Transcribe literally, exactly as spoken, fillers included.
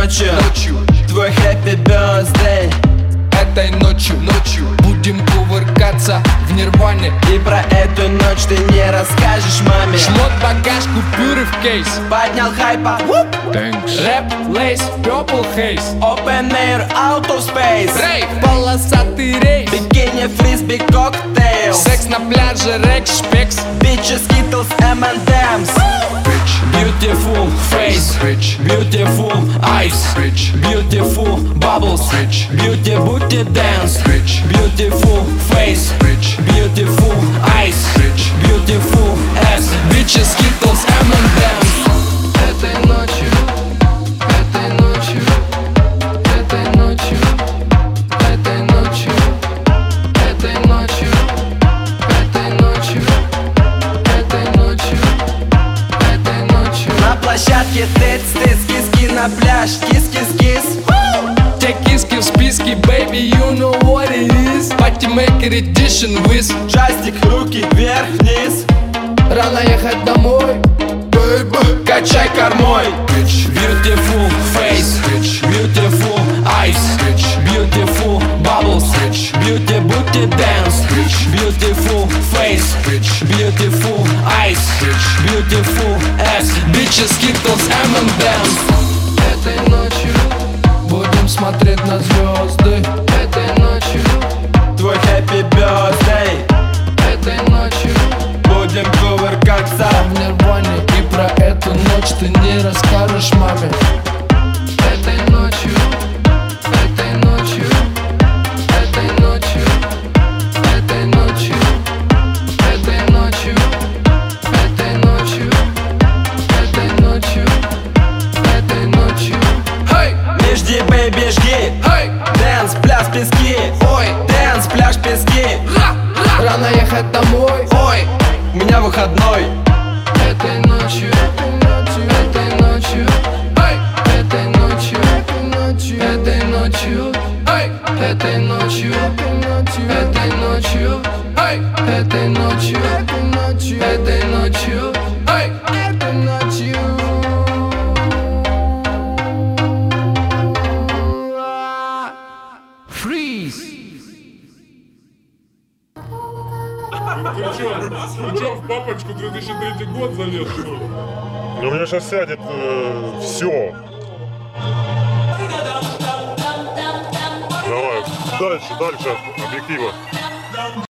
ночью, ночью твой happy birthday. Этой ночью, ночью будем кувыркаться в нирване. И про эту ночь ты не расскажешь маме. Шмот, багаж, купюры в кейс. Поднял хайпа, Thanks. Рэп, лейс, purple haze. open air, out of space. Рейв, полосатый рейс. Бикини, фрисби, коктейл. Секс на пляже, рекс, шпекс. Bitches, Skittles, эм энд эмс. Beautiful face, beautiful eyes, beautiful bubbles, beauty booty dance, beautiful face, beautiful eyes, beautiful ass, bitches, Skittles, эм энд эмс. Этой ночью, этой ночью, этой ночью, этой ночью, этой ночью, этой ночью, этой ночью. На площадке тыц-тыц, киски на пляж, кис-кис-кис. Те киски в списке, baby, you know what it is. Party maker edition with Джастик, руки вверх-вниз. рано ехать домой, baby, качай кормой. Beautiful face, beautiful eyes, beautiful bubbles, beauty booty dance, beautiful face, beautiful eyes, beautiful ass, bitches, Skittles, эм энд эмс. Этой ночью будем смотреть на звезды. Этой ночью Твой happy birthday. этой ночью Будем кувыркаться в нирване. И про эту ночь ты не расскажешь маме. Этой ночью, этой ночью, этой ночью, этой ночью, этой ночью, этой ночью, этой ночью, этой ночью. Hey! Не жди, бэйби, жги. Hey! Дэнс, пляж, пески. Ой! Дэнс, пляж, пески. Рано ехать домой. Ой, у меня выходной. Этой ночью, этой ночью, этой ночью, этой ночью, этой ночью, этой ночью, этой ночью, этой ночью, этой ночью. Freeze! Ты чё, ты чё, в папочку две тысячи третий год залез, что ли? Ну, у меня сейчас сядет э, все. Давай, дальше, дальше от объектива.